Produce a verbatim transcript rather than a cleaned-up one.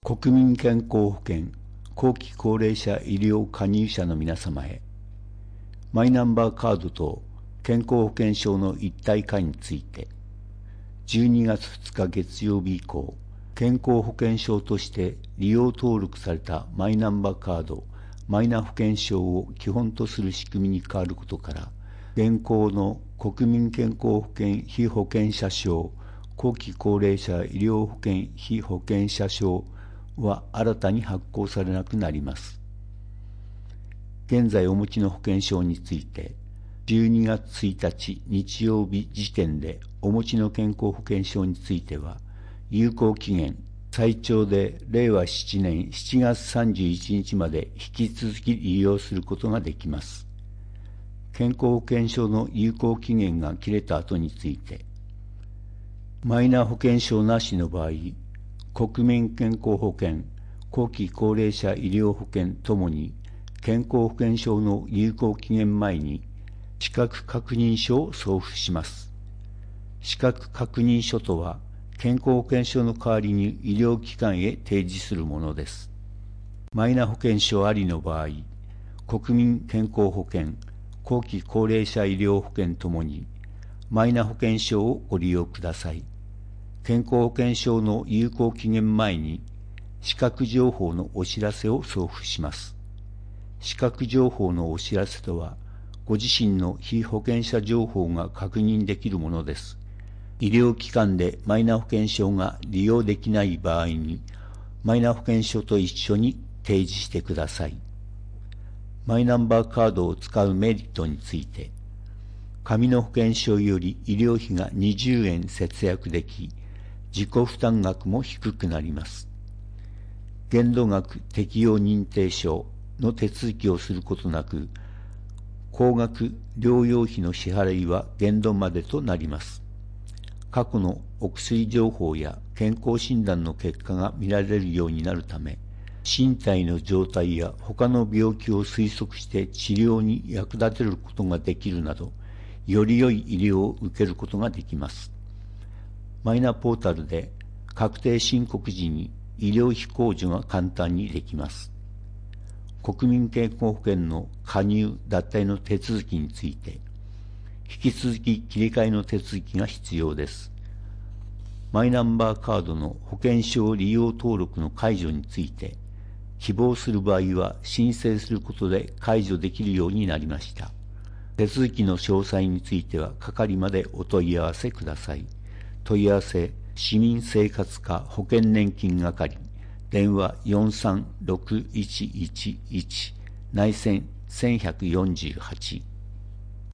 国民健康保険後期高齢者医療加入者の皆様へ、マイナンバーカードと健康保険証の一体化について、じゅうにがつふつか月曜日以降、健康保険証として利用登録されたマイナンバーカード、マイナ保険証を基本とする仕組みに変わることから、現行の国民健康保険被保険者証、後期高齢者医療保険被保険者証は新たに発行されなくなります。現在お持ちの保険証について、じゅうにがつついたち日曜日時点でお持ちの健康保険証については、有効期限最長でれいわしちねんしちがつさんじゅういちにちまで引き続き利用することができます。健康保険証の有効期限が切れた後について、マイナ保険証なしの場合、国民健康保険、後期高齢者医療保険ともに健康保険証の有効期限前に資格確認書を送付します。資格確認書とは、健康保険証の代わりに医療機関へ提示するものです。マイナ保険証ありの場合、国民健康保険、後期高齢者医療保険ともにマイナ保険証をご利用ください。健康保険証の有効期限前に資格情報のお知らせを送付します。資格情報のお知らせとは、ご自身の被保険者情報が確認できるものです。医療機関でマイナ保険証が利用できない場合に、マイナ保険証と一緒に提示してください。マイナンバーカードを使うメリットについて、紙の保険証より医療費がにじゅうえん節約でき、自己負担額も低くなります。限度額適用認定証の手続きをすることなく、高額療養費の支払いは限度までとなります。過去のお薬情報や健康診断の結果が見られるようになるため、身体の状態や他の病気を推測して治療に役立てることができるなど、より良い医療を受けることができます。マイナポータルで確定申告時に医療費控除が簡単にできます。国民健康保険の加入・脱退の手続きについて、引き続き切り替えの手続きが必要です。マイナンバーカードの保険証利用登録の解除について、希望する場合は申請することで解除できるようになりました。手続きの詳細については係までお問い合わせください。問い合わせ、市民生活課保険年金係、電話よんさんろくいちいちいち、内線せんひゃくよんじゅうはち。